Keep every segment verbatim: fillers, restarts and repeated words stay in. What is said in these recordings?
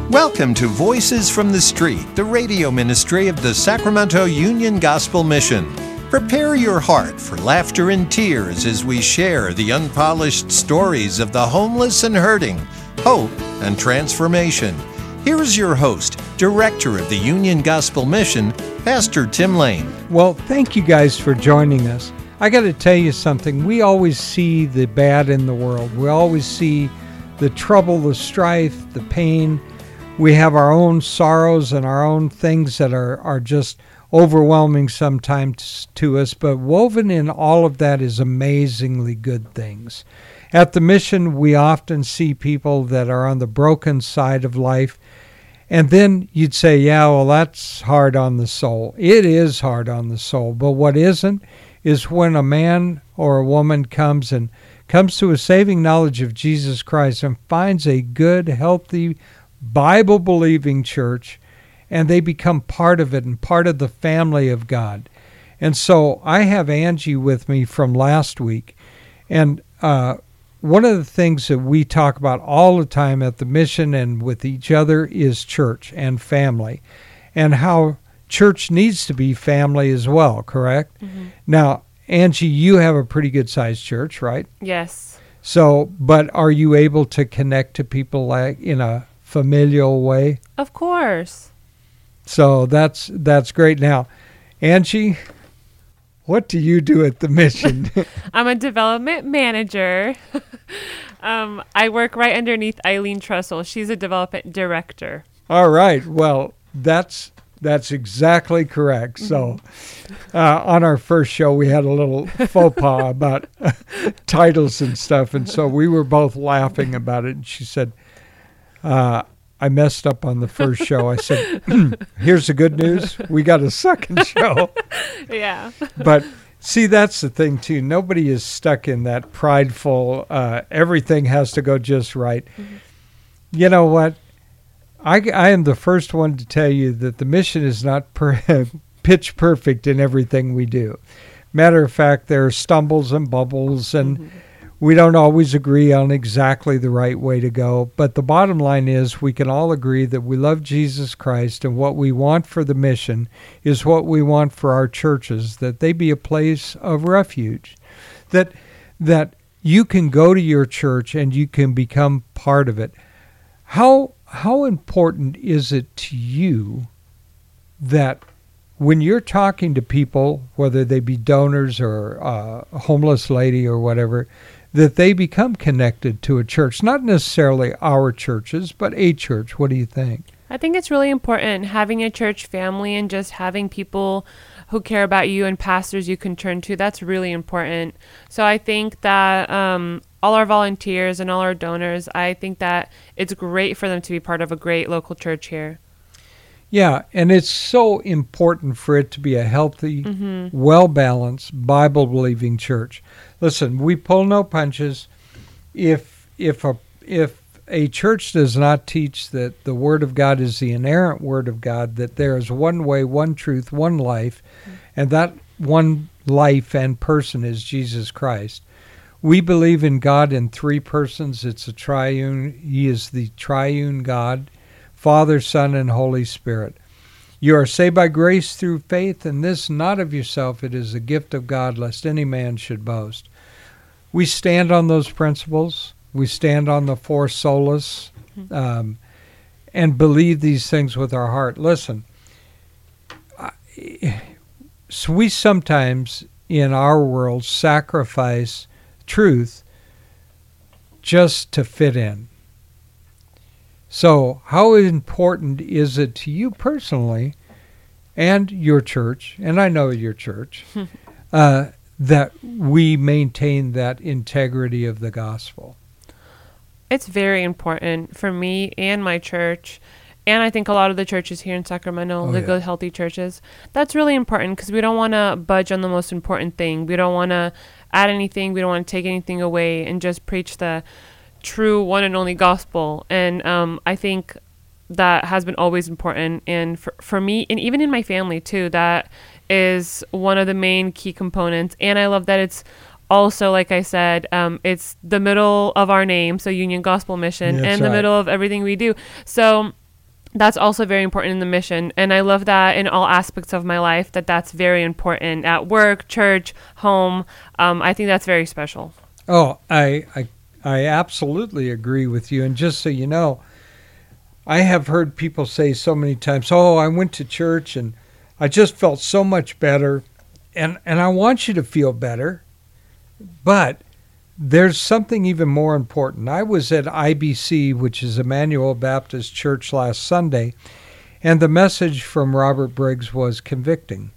Welcome to Voices from the Street, the radio ministry of the Sacramento Union Gospel Mission. Prepare your heart for laughter and tears as we share the unpolished stories of the homeless and hurting, hope and transformation. Here is your host, Director of the Union Gospel Mission, Pastor Tim Lane. Well, thank you guys for joining us. I got to tell you something. We always see the bad in the world. We always see the trouble, the strife, the pain. We have our own sorrows and our own things that are, are just overwhelming sometimes to us, but woven in all of that is amazingly good things. At the mission, we often see people that are on the broken side of life, and then you'd say, yeah, well, that's hard on the soul. It is hard on the soul, but what isn't is when a man or a woman comes and comes to a saving knowledge of Jesus Christ and finds a good, healthy, Bible-believing church, and they become part of it and part of the family of God. And so I have Angie with me from last week, and uh, one of the things that we talk about all the time at the mission and with each other is church and family, and how church needs to be family as well, correct? Mm-hmm. Now, Angie, you have a pretty good-sized church, right? Yes. So, but are you able to connect to people like in a familial way? Of course. So that's that's great. Now, Angie, what do you do at the mission? I'm a development manager. um, I work right underneath Eileen Trussell. She's a development director. All right. Well, that's that's exactly correct. So uh, on our first show, we had a little faux pas about titles and stuff, and so we were both laughing about it. And she said, Uh, I messed up on the first show. I said, here's the good news. We got a second show. Yeah. But see, that's the thing, too. Nobody is stuck in that prideful, uh, everything has to go just right. Mm-hmm. You know what? I, I am the first one to tell you that the mission is not per- pitch perfect in everything we do. Matter of fact, there are stumbles and bubbles, and mm-hmm. we don't always agree on exactly the right way to go, but the bottom line is we can all agree that we love Jesus Christ, and what we want for the mission is what we want for our churches, that they be a place of refuge, that that you can go to your church and you can become part of it. How how important is it to you that when you're talking to people, whether they be donors or uh, a homeless lady or whatever, that they become connected to a church, not necessarily our churches, but a church? What do you think? I think it's really important having a church family and just having people who care about you and pastors you can turn to. That's really important. So I think that um, all our volunteers and all our donors, I think that it's great for them to be part of a great local church here. Yeah, and it's so important for it to be a healthy, mm-hmm. well-balanced, Bible-believing church. Listen, we pull no punches. If if a if a church does not teach that the Word of God is the inerrant Word of God, that there is one way, one truth, one life, mm-hmm. and that one life and person is Jesus Christ. We believe in God in three persons. It's a triune. He is the triune God, Father, Son, and Holy Spirit. You are saved by grace through faith, and this not of yourself. It is a gift of God, lest any man should boast. We stand on those principles. We stand on the four solas, um, and believe these things with our heart. Listen, I, so we sometimes in our world sacrifice truth just to fit in. So how important is it to you personally and your church, and I know your church, uh, that we maintain that integrity of the gospel? It's very important for me and my church, and I think a lot of the churches here in Sacramento, oh, the yeah. good, healthy churches. That's really important because we don't want to budge on the most important thing. We don't want to add anything. We don't want to take anything away and just preach the true one and only gospel. And um, I think that has been always important. And for, for me, and even in my family too, that is one of the main key components. And I love that it's also, like I said, um, it's the middle of our name, so Union Gospel Mission, That's and the right. middle of everything we do. So that's also very important in the mission. And I love that in all aspects of my life, that that's very important at work, church, home. Um, I think that's very special. Oh, I, I, I absolutely agree with you. And just so you know, I have heard people say so many times, oh, I went to church and I just felt so much better. And, and I want you to feel better. But there's something even more important. I was at I B C, which is Emmanuel Baptist Church, last Sunday, and the message from Robert Briggs was convicting.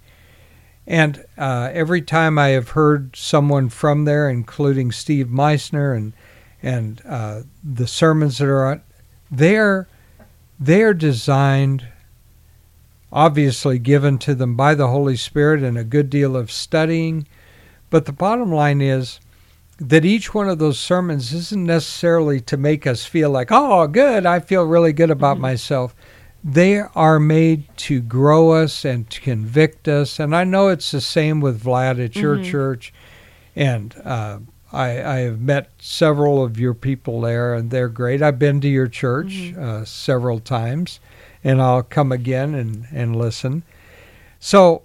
And uh, every time I have heard someone from there, including Steve Meissner and and uh, the sermons that are on, they're they're designed, obviously given to them by the Holy Spirit and a good deal of studying. But the bottom line is that each one of those sermons isn't necessarily to make us feel like, oh, good, I feel really good about mm-hmm. myself. They are made to grow us and to convict us. And I know it's the same with Vlad at your mm-hmm. church. And uh, I, I have met several of your people there, and they're great. I've been to your church mm-hmm. uh, several times, and I'll come again and, and listen. So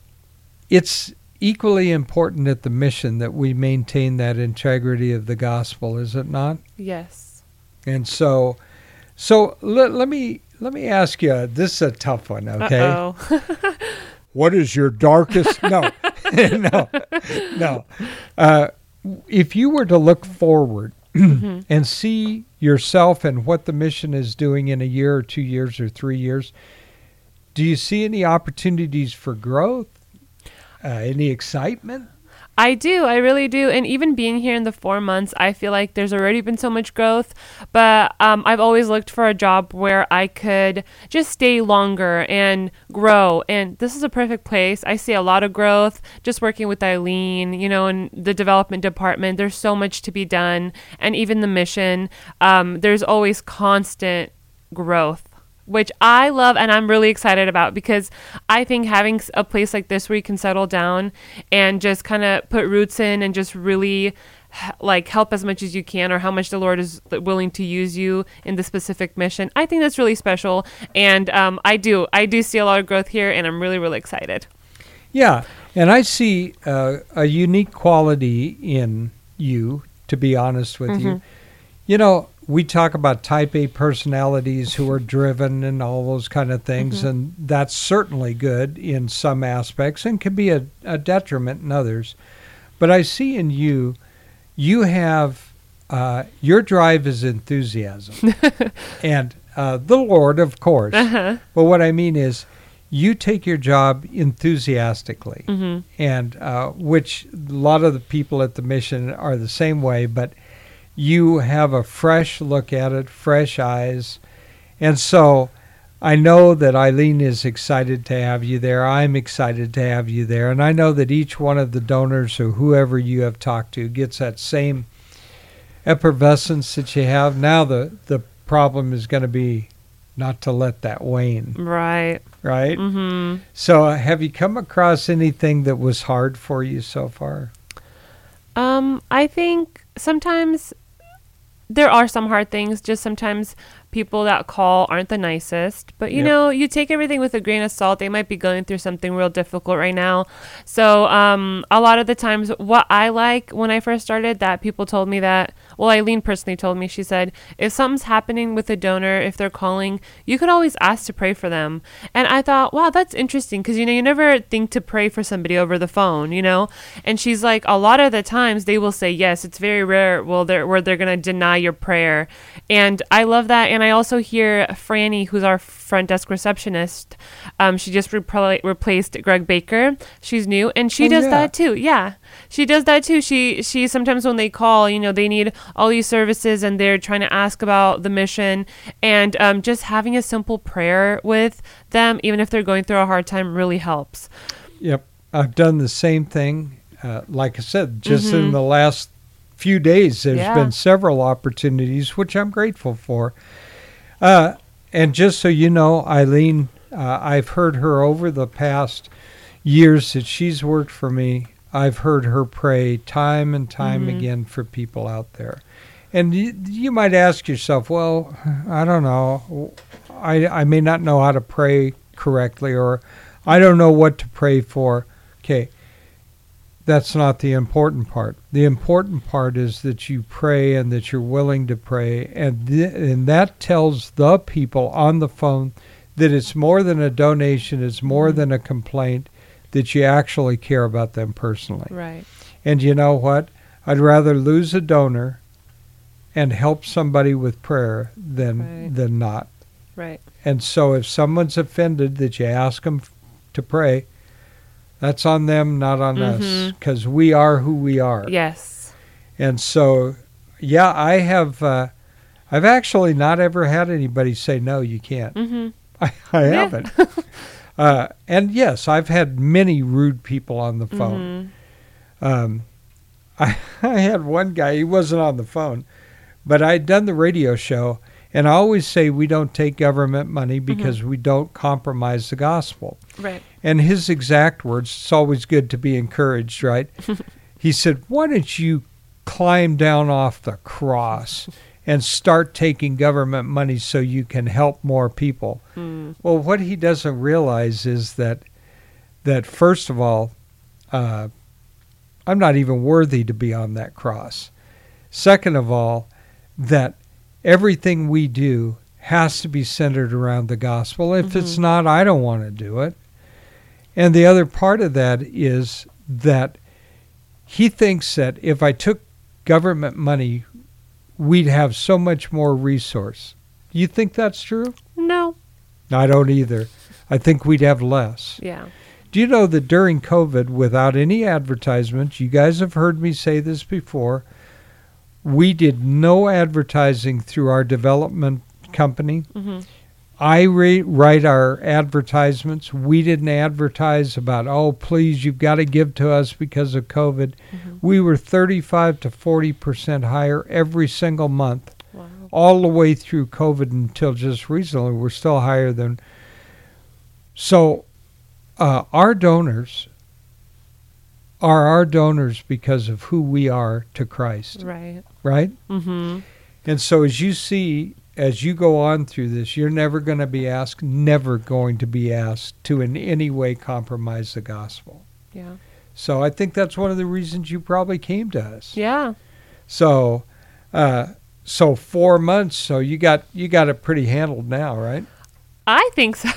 it's equally important at the mission that we maintain that integrity of the gospel, is it not? Yes. And so, so let, let me let me ask you. This is a tough one, okay? Uh-oh. What is your darkest? No, no, no. Uh, if you were to look forward mm-hmm. and see yourself and what the mission is doing in a year or two years or three years, do you see any opportunities for growth? Uh, any excitement? I do. I really do. And even being here in the four months, I feel like there's already been so much growth. But um, I've always looked for a job where I could just stay longer and grow. And this is a perfect place. I see a lot of growth just working with Eileen, you know, in the development department. There's so much to be done. And even the mission, um, there's always constant growth, which I love and I'm really excited about, because I think having a place like this where you can settle down and just kind of put roots in and just really like help as much as you can, or how much the Lord is willing to use you in the specific mission, I think that's really special. And um, I do, I do see a lot of growth here, and I'm really, really excited. Yeah, and I see uh, a unique quality in you, to be honest with mm-hmm. you. You know, we talk about type A personalities who are driven and all those kind of things, mm-hmm. and that's certainly good in some aspects and can be a, a detriment in others. But I see in you, you have, uh, your drive is enthusiasm. And uh, the Lord, of course. Uh-huh. But what I mean is, you take your job enthusiastically, mm-hmm. and uh, which a lot of the people at the mission are the same way, but you have a fresh look at it, fresh eyes. And so I know that Eileen is excited to have you there. I'm excited to have you there. And I know that each one of the donors or whoever you have talked to gets that same effervescence that you have. Now the, the problem is going to be not to let that wane. Right. Right? Mm-hmm. So uh, have you come across anything that was hard for you so far? Um, I think sometimes there are some hard things. Just sometimes people that call aren't the nicest, but you yep. know, you take everything with a grain of salt. They might be going through something real difficult right now. So um, a lot of the times what I like when I first started, that people told me that, well, Eileen personally told me, she said, if something's happening with a donor, if they're calling, you could always ask to pray for them. And I thought, wow, that's interesting, because, you know, you never think to pray for somebody over the phone, you know? And she's like, a lot of the times they will say yes. It's very rare well, they're, where they're going to deny your prayer. And I love that. And I also hear Franny, who's our front desk receptionist, um, she just repl- replaced Greg Baker. She's new, and she oh, does yeah. that too. Yeah, she does that too. She she sometimes when they call, you know, they need all these services, and they're trying to ask about the mission, and um, just having a simple prayer with them, even if they're going through a hard time, really helps. Yep, I've done the same thing. Uh, like I said, just mm-hmm. in the last few days, there's yeah. been several opportunities, which I'm grateful for. Uh, and just so you know, Eileen, uh, I've heard her over the past years that she's worked for me. I've heard her pray time and time mm-hmm. again for people out there. And you, you might ask yourself, well, I don't know. I, I may not know how to pray correctly, or I don't know what to pray for. Okay, that's not the important part. The important part is that you pray and that you're willing to pray, and th- and that tells the people on the phone that it's more than a donation, it's more than a complaint, that you actually care about them personally. Right. And you know what? I'd rather lose a donor and help somebody with prayer than Right. than not. Right. And so if someone's offended that you ask them f- to pray, that's on them, not on us, Mhm. because we are who we are. Yes. And so, yeah, I have, uh, I've actually not ever had anybody say, no, you can't. Mhm. I, I Yeah. haven't. uh, and yes, I've had many rude people on the phone. Mhm. Um, I, I had one guy, he wasn't on the phone, but I'd done the radio show, and I always say we don't take government money because we don't compromise the gospel. Right. And his exact words, it's always good to be encouraged, right? He said, why don't you climb down off the cross and start taking government money so you can help more people? Mm. Well, what he doesn't realize is that, that first of all, uh, I'm not even worthy to be on that cross. Second of all, that everything we do has to be centered around the gospel. If it's Mhm. not, I don't want to do it. And the other part of that is that he thinks that if I took government money, we'd have so much more resource. You think that's true? No. I don't either. I think we'd have less. Yeah. Do you know that during COVID, without any advertisements, you guys have heard me say this before, we did no advertising through our development company. Mhm. I re- write our advertisements. We didn't advertise about, oh, please, you've got to give to us because of COVID. Mhm. We were thirty-five to forty percent higher every single month, Wow. all the way through COVID until just recently. We're still higher than. So uh, our donors are our donors because of who we are to Christ, Right. right? Mhm. And so as you see, as you go on through this, you're never going to be asked, never going to be asked to in any way compromise the gospel. Yeah. So I think that's one of the reasons you probably came to us. Yeah. So, uh, so four months. So you got you got it pretty handled now, right? I think so.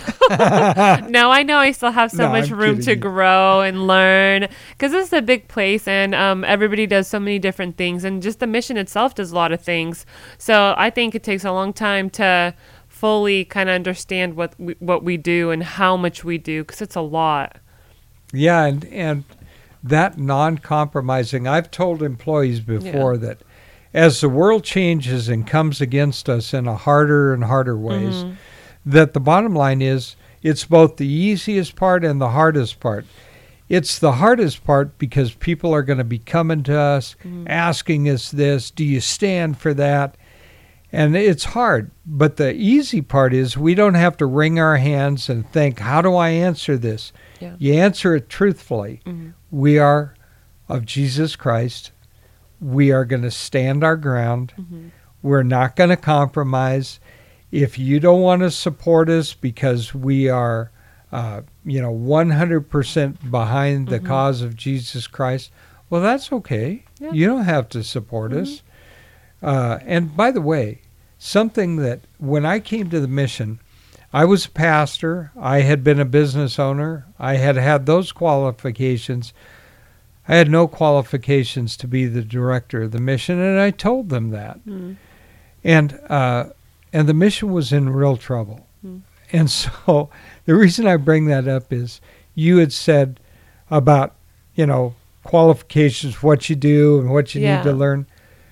No, I know I still have so No, much I'm room kidding to you. grow and learn, because this is a big place, and um, everybody does so many different things, and just the mission itself does a lot of things. So I think it takes a long time to fully kind of understand what we, what we do and how much we do, because it's a lot. Yeah, and and that non-compromising. I've told employees before that as the world changes and comes against us in a harder and harder ways, Mhm. that the bottom line is it's both the easiest part and the hardest part. It's the hardest part because people are going to be coming to us, Mhm. asking us this, do you stand for that? And it's hard. But the easy part is we don't have to wring our hands and think, how do I answer this? Yeah. You answer it truthfully. Mhm. We are of Jesus Christ. We are going to stand our ground. Mhm. We're not going to compromise. If you don't want to support us because we are, uh, you know, one hundred percent behind the Mhm. cause of Jesus Christ, well, that's okay. Yeah. You don't have to support Mhm. us. Uh, and by the way, something that when I came to the mission, I was a pastor. I had been a business owner. I had had those qualifications. I had no qualifications to be the director of the mission, and I told them that. Mhm. And uh, and the mission was in real trouble. Mm. And so the reason I bring that up is you had said about, you know, qualifications, what you do and what you Yeah. need to learn.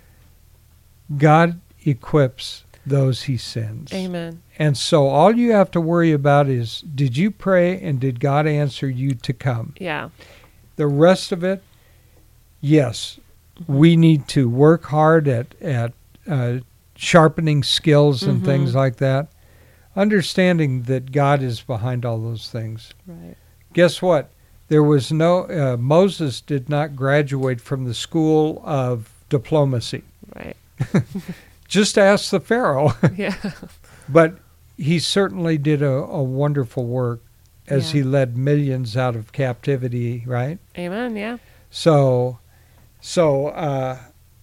God equips those he sends. Amen. And so all you have to worry about is, did you pray and did God answer you to come? Yeah. The rest of it, yes, we need to work hard at, at uh, sharpening skills and Mhm. things like that, understanding that God is behind all those things. Right. Guess what? There was no, uh, Moses did not graduate from the school of diplomacy. Right. Just ask the Pharaoh. Yeah. But he certainly did a, a wonderful work as Yeah. he led millions out of captivity, right? Amen. Yeah. So, so uh,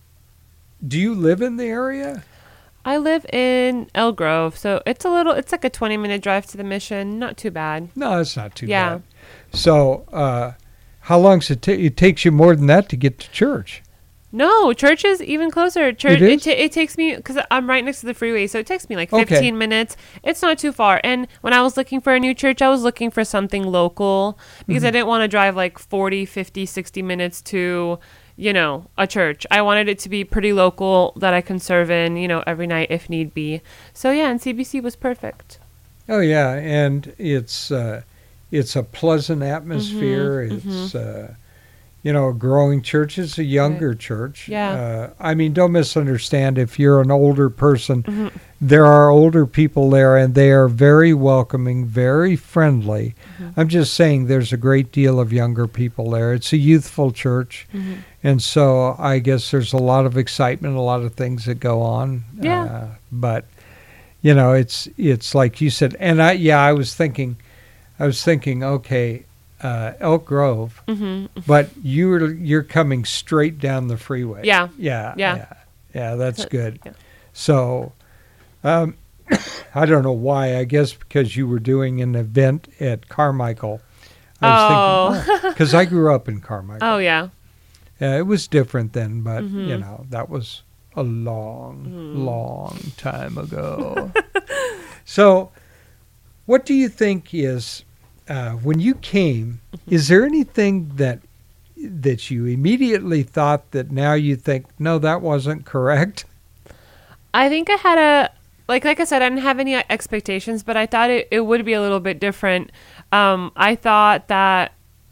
do you live in the area? I live in Elk Grove, so it's a little. It's like a twenty minute drive to the mission. Not too bad. No, it's not too Yeah. bad. So, uh, how long does it take? It takes you more than that to get to church. No, church is even closer. Church. It is? It, ta- it takes me because I'm right next to the freeway, so it takes me like Okay. fifteen minutes. It's not too far. And when I was looking for a new church, I was looking for something local because Mm-hmm. I didn't want to drive like forty, fifty, sixty minutes to, you know, a church. I wanted it to be pretty local that I can serve in, you know, every night if need be. So yeah, and C B C was perfect. Oh yeah, and it's uh, it's a pleasant atmosphere. Mhm, It's uh, you know, a growing church. It's a younger church. Yeah. Uh, I mean, don't misunderstand. If you're an older person, Mhm. there are older people there, and they are very welcoming, very friendly. Mhm. I'm just saying, there's a great deal of younger people there. It's a youthful church, Mhm. and so I guess there's a lot of excitement, a lot of things that go on. Yeah. Uh, but you know, it's it's like you said, and I yeah, I was thinking, I was thinking, okay, uh, Elk Grove, Mhm. but you're you're coming straight down the freeway. Yeah. Yeah, Yeah. yeah, yeah. That's So- good. yeah. So, um, I don't know why. I guess because you were doing an event at Carmichael. I was thinking, because I grew up in Carmichael. Oh yeah. Yeah, it was different then, but you Mhm. know, that was a long, Mhm. long time ago. So, what do you think is uh, when you came? Is there anything that that you immediately thought that now you think, no, that wasn't correct? I think I had a like like I said, I didn't have any expectations, but I thought it, it would be a little bit different. Um, I thought that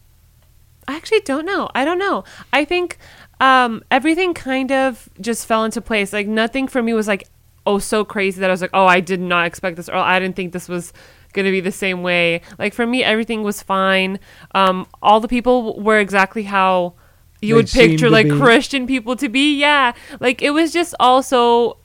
I actually don't know. I don't know. I think um, everything kind of just fell into place. Like nothing for me was like, oh, so crazy that I was like, oh, I did not expect this, or I didn't think this was gonna be the same way. Like for me, everything was fine. Um, all the people were exactly how you They would seemed picture to like be. Christian people to be. Yeah, like it was just also.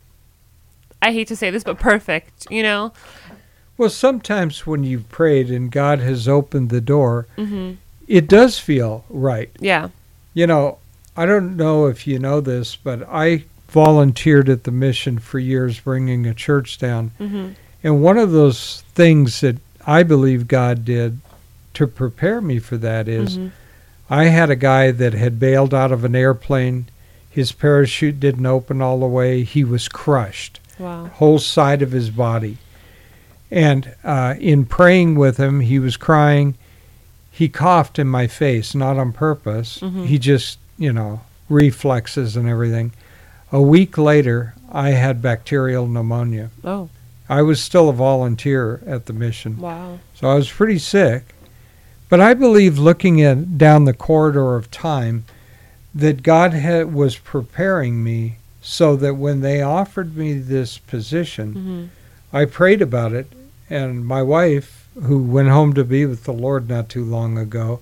I hate to say this, but perfect, you know? Well, sometimes when you've prayed and God has opened the door, Mm-hmm. it does feel right. Yeah. You know, I don't know if you know this, but I volunteered at the mission for years bringing a church down. Mm-hmm. And one of those things that I believe God did to prepare me for that is Mhm. I had a guy that had bailed out of an airplane. His parachute didn't open all the way. He was crushed, Wow. whole side of his body. And uh, in praying with him, he was crying. He coughed in my face, not on purpose. Mhm. He just, you know, reflexes and everything. A week later, I had bacterial pneumonia. Oh, I was still a volunteer at the mission, wow. so I was pretty sick. But I believe, looking at down the corridor of time, that God had, was preparing me so that when they offered me this position, Mm-hmm. I prayed about it, and my wife, who went home to be with the Lord not too long ago,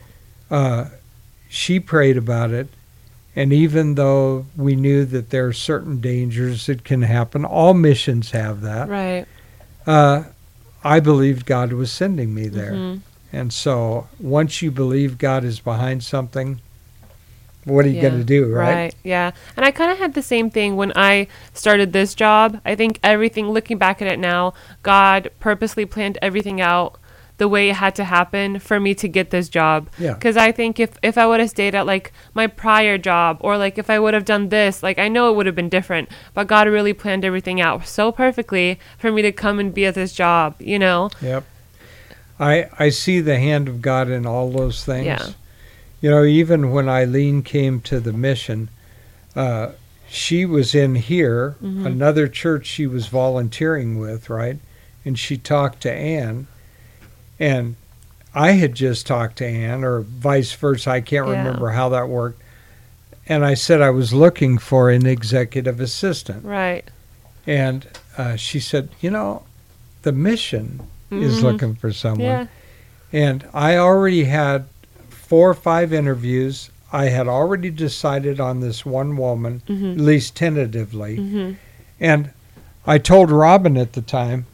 uh, she prayed about it. And even though we knew that there are certain dangers that can happen, all missions have that, Right. uh, I believed God was sending me there. Mhm. And so once you believe God is behind something, what are you Yeah. going to do, right? Right. Yeah. And I kind of had the same thing when I started this job. I think everything, looking back at it now, God purposely planned everything out the way it had to happen for me to get this job. Yeah. Because I think if, if I would have stayed at like my prior job, or like if I would have done this, like I know it would have been different, but God really planned everything out so perfectly for me to come and be at this job, you know? Yep. I I see the hand of God in all those things. Yeah. You know, even when Eileen came to the mission, uh, she was in here, Mhm. another church she was volunteering with, right? And she talked to Ann, and I had just talked to Ann, or vice versa. I can't Yeah. remember how that worked. And I said I was looking for an executive assistant. Right. And uh, she said, you know, the mission is Mhm. looking for someone. Yeah. And I already had four or five interviews. I had already decided on this one woman, Mhm. at least tentatively. Mm-hmm. And I told Robin at the time,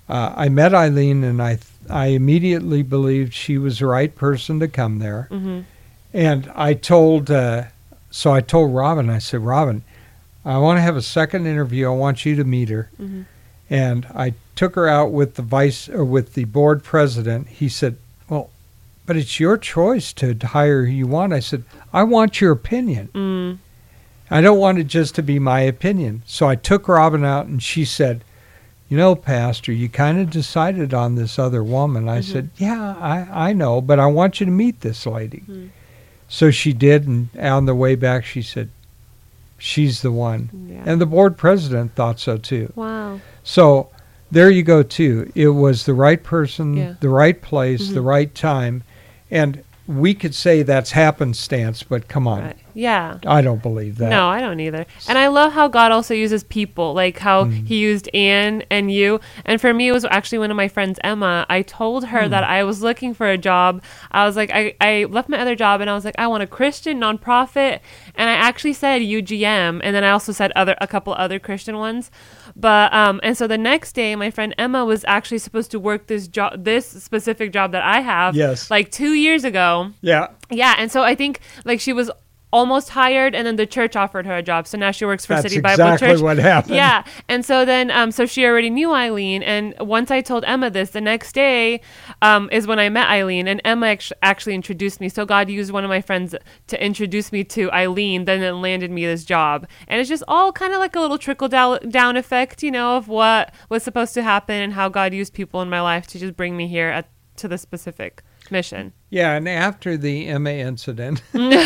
uh, I met Eileen, and I I immediately believed she was the right person to come there. Mm-hmm. And I told, uh, so I told Robin, I said, Robin, I want to have a second interview. I want you to meet her. Mm-hmm. And I took her out with the vice or with the board president. He said, well, but it's your choice to hire who you want. I said, I want your opinion. Mm. I don't want it just to be my opinion. So I took Robin out, and she said, you know, Pastor, you kind of decided on this other woman. I Mm-hmm. said, yeah, I, I know, but I want you to meet this lady. Mm. So she did, and on the way back, she said, she's the one. Yeah. And the board president thought so, too. Wow. So there you go, too. It was the right person, Yeah. the right place, Mm-hmm. the right time. And we could say that's happenstance, but come on. Right. Yeah. I don't believe that. No, I don't either. And I love how God also uses people, like how Mm. he used Anne and you. And for me, it was actually one of my friends, Emma. I told her Mm. that I was looking for a job. I was like, I, I left my other job, and I was like, I want a Christian nonprofit. And I actually said U G M. And then I also said other a couple other Christian ones. But um, and so the next day, my friend Emma was actually supposed to work this job, this specific job that I have, Yes. like two years ago. Yeah. Yeah, and so I think like she was almost hired, and then the church offered her a job, so now she works for That's City Bible exactly Church. what happened. Yeah, and so then um, so she already knew Eileen, and once I told Emma this, the next day um, is when I met Eileen, and Emma act- actually introduced me. So God used one of my friends to introduce me to Eileen, then it landed me this job, and it's just all kind of like a little trickle down down effect, you know, of what was supposed to happen and how God used people in my life to just bring me here at, to the specific mission. Yeah, and after the Emma incident,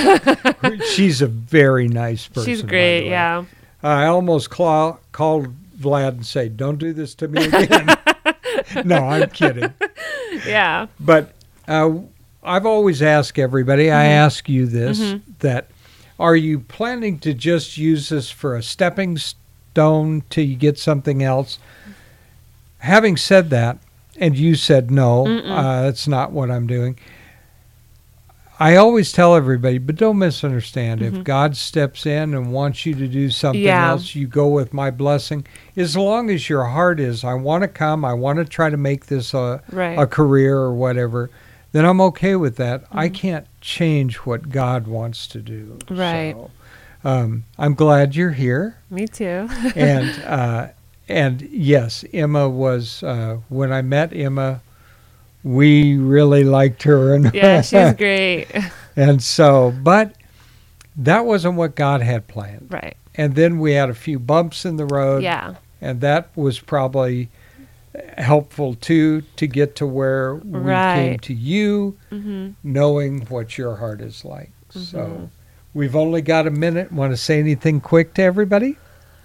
she's a very nice person. She's by the great, way. yeah. I almost cla- called Vlad and say, don't do this to me again. No, I'm kidding. Yeah. But uh, I've always asked everybody, I ask you this, that are you planning to just use this for a stepping stone till you get something else? Having said that, and you said no, uh, that's not what I'm doing. I always tell everybody, but don't misunderstand. If God steps in and wants you to do something Yeah. else, you go with my blessing. As long as your heart is, I want to come, I want to try to make this a, Right. a career or whatever, then I'm okay with that. I can't change what God wants to do. Right. So, um, I'm glad you're here. Me too. and uh, and yes, Emma was, uh, when I met Emma, we really liked her. And Yeah, she's great. and so, but that wasn't what God had planned. Right. And then we had a few bumps in the road. Yeah. And that was probably helpful too, to get to where we Right. came to you, Mm-hmm. knowing what your heart is like. So we've only got a minute. Want to say anything quick to everybody?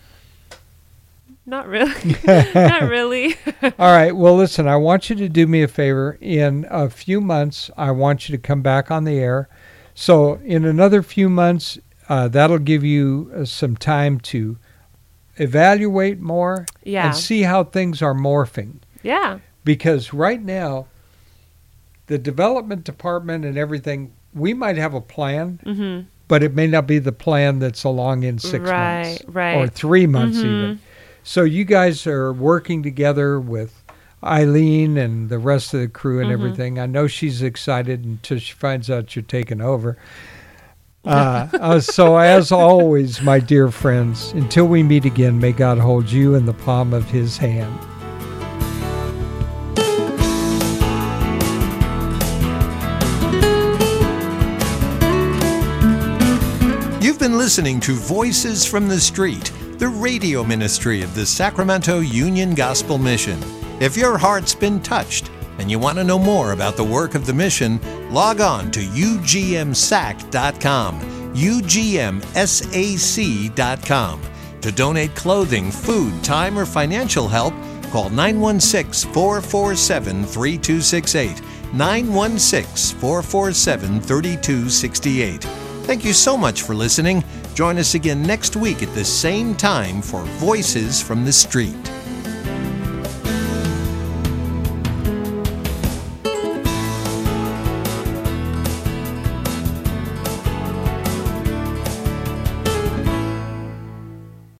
Not really. Not really. All right. Well, listen, I want you to do me a favor. In a few months, I want you to come back on the air. So in another few months, uh, that'll give you uh, some time to evaluate more Yeah. and see how things are morphing. Yeah. Because right now, the development department and everything, we might have a plan, Mm-hmm. but it may not be the plan that's along in six Right, months right. or three months Mhm. even. So you guys are working together with Eileen and the rest of the crew and Mhm. everything. I know she's excited until she finds out you're taking over. Uh, uh, so as always, my dear friends, until we meet again, may God hold you in the palm of his hand. You've been listening to Voices from the Street, the radio ministry of the Sacramento Union Gospel Mission. If your heart's been touched and you want to know more about the work of the mission, log on to U G M S A C dot com, U G M S A C dot com. To donate clothing, food, time, or financial help, call nine one six, four four seven, three two six eight, nine one six, four four seven, three two six eight. Thank you so much for listening. Join us again next week at the same time for Voices from the Street.